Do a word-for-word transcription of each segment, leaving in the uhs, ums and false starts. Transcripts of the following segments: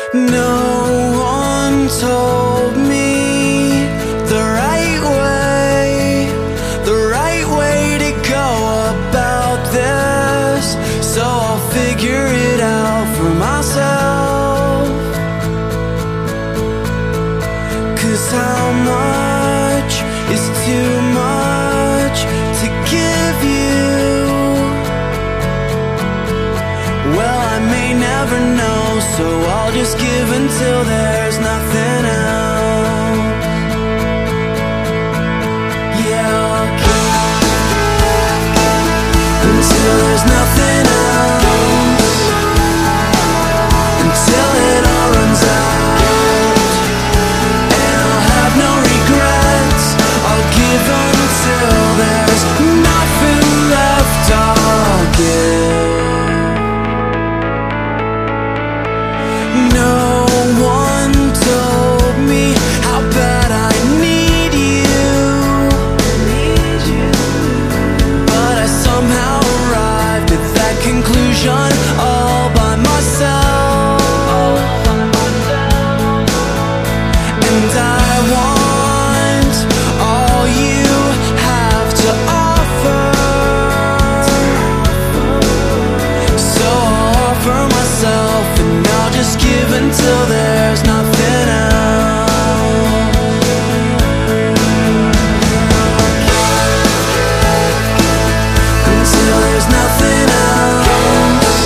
No one told me the right way, the right way to go about this, so I'll figure it out for myself. 'Cause how much is too much to give you? Well, I may never know, so I'll just give until there's nothing else. Yeah, I'll give until there's nothing else, until it all runs out, and I'll have no regrets. I'll give until there's nothing left. I'll give. No one told me how bad I need you, but I somehow arrived at that conclusion all by myself. And I want all you have to offer, so I'll offer myself, and I'll just give until there's nothing else. Until there's nothing else,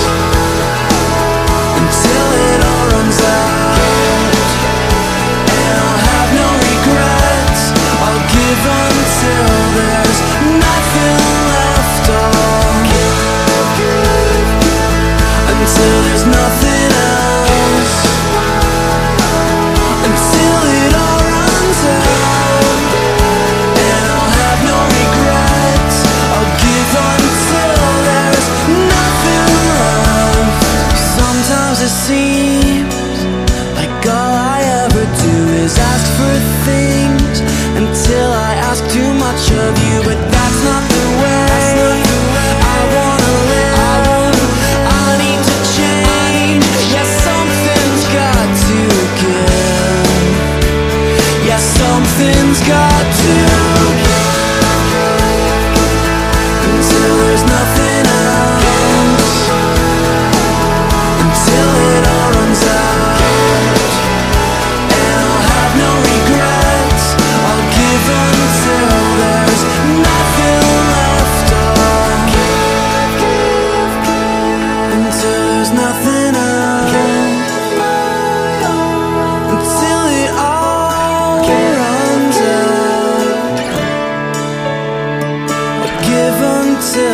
until it all runs out, and I'll have no regrets. I'll give until there's nothing left. I'll give until there's nothing else, until it all runs out, and I'll have no regrets. I'll give until there's nothing left. Sometimes it seems like all I ever do is ask for things until I ask too much of you, but that's not the way I wanna live. I need to change. Yeah, something's got to give. Yeah, something's got to give until there's nothing else, until it all runs out, and I'll have no regrets. I'll give until there's nothing left. I'll give until there's nothing else, until it all runs out. I'll give until